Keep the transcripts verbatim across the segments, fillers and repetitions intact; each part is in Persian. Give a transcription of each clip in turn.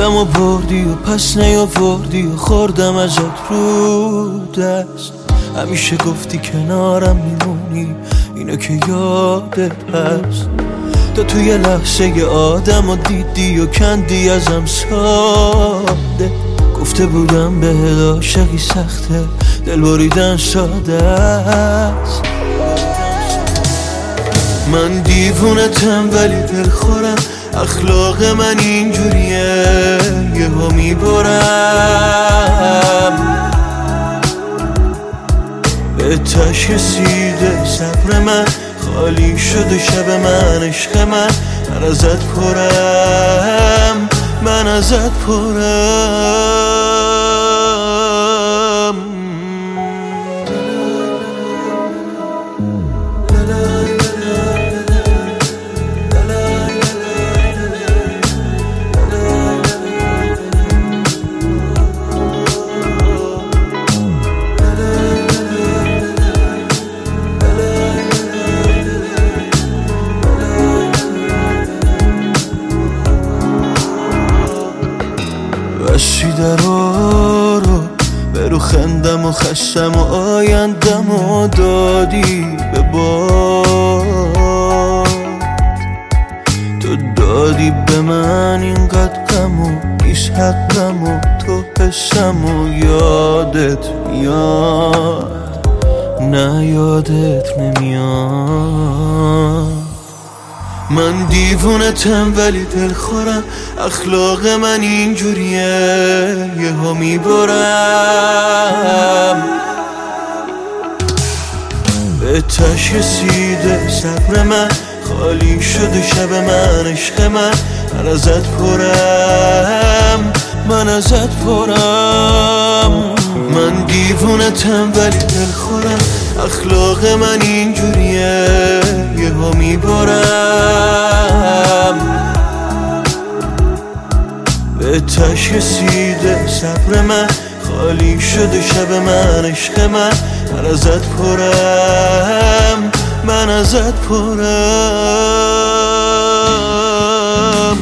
دلمو بردی و پس نیاوردی و خوردم ازت رو دست. همیشه گفتی کنارم میمونی، اینو که یادت هست. تو توی لحظه آدم و دیدی و کندی ازم ساده. گفته بودم بهت عاشقی سخته، دل بریدن ساده است. من دیوونتم ولی دلخورم، اخلاق من اینجوریه یهو میبرم. به تش رسیده صبر من، خالی شده شب من، عشق من. من ازت پرم، من ازت پرم. بستی درا رو برو خندم و خستم و آیندم و دادی به باد. تو دادی به من اینقدر غم و نیست حقم و تو حسم و یادت میاد، نه یادت نمیاد. من دیوونتم ولی دلخورم، اخلاق من اینجوریه یهو میبرم. به تش رسیده صبر من، خالی شده شب من، عشق من. من ازت پرم، من ازت پرم. من دیوونتم ولی دلخورم، اخلاق من اینجوریه یهو میبرم. به تش رسیده صبر من، خالی شده شب من، عشق من. من ازت پرم، من ازت پرم.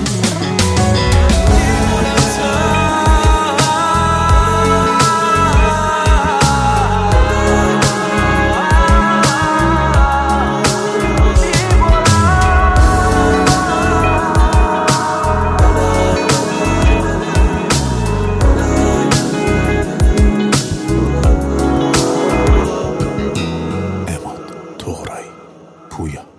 Toğray, Puya.